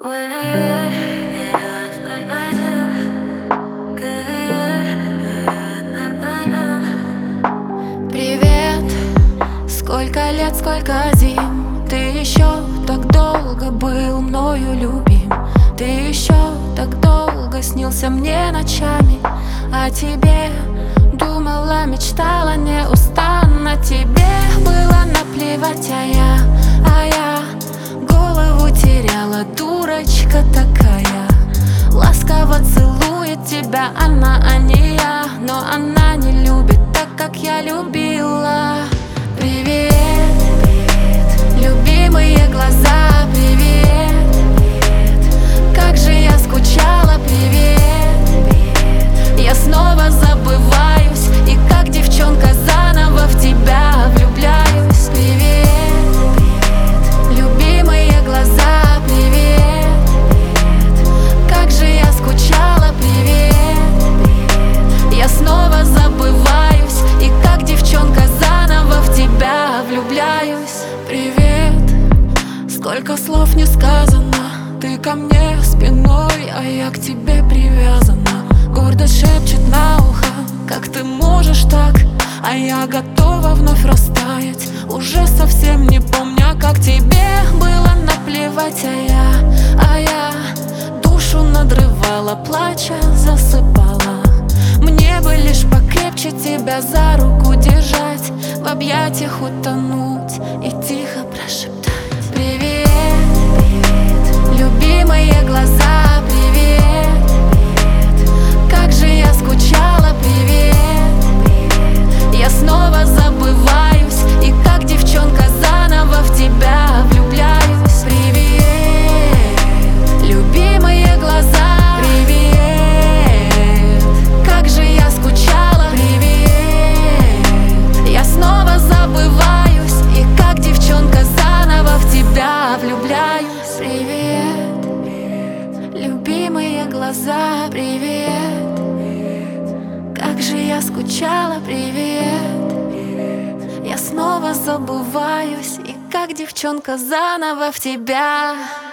Привет, сколько лет, сколько зим. Ты еще так долго был мною любим. Ты еще так долго снился мне ночами. О тебе думала, мечтала неустанно. Тебе было наплевать, а я голову теряла, дурочка такая. Ласково целует тебя она, а не я. Но она не любит так, как я любила. Привет, любимые глаза, привет. Как же я скучала, привет. Я снова забываюсь, и как девчонка заново в тебя влюбляюсь. Привет, любимые глаза, привет. Как же я скучала, привет. Я снова забываюсь, и как девчонка заново в тебя влюбляюсь. Привет, сколько слов не сказано. Ты ко мне спиной, а я к тебе привязана. Гордость шепчет на ухо: как ты можешь так? А я готова вновь растаять, уже совсем не помня, как тебе было наплевать. А я душу надрывала, плача засыпала. Мне бы лишь покрепче тебя за руку держать, в объятиях утонуть и тихо прошептать: привет, любимые глаза, привет. Как же я скучала, привет. Я снова забываюсь, и как девчонка заново в тебя влюбляюсь. Привет, любимые глаза, привет. Как же я скучала, привет. Я снова забываюсь, и как девчонка заново в тебя влюбляюсь. Привет, любимые глаза, привет. Как же я скучала, привет. Я снова забываюсь, и как девчонка заново в тебя.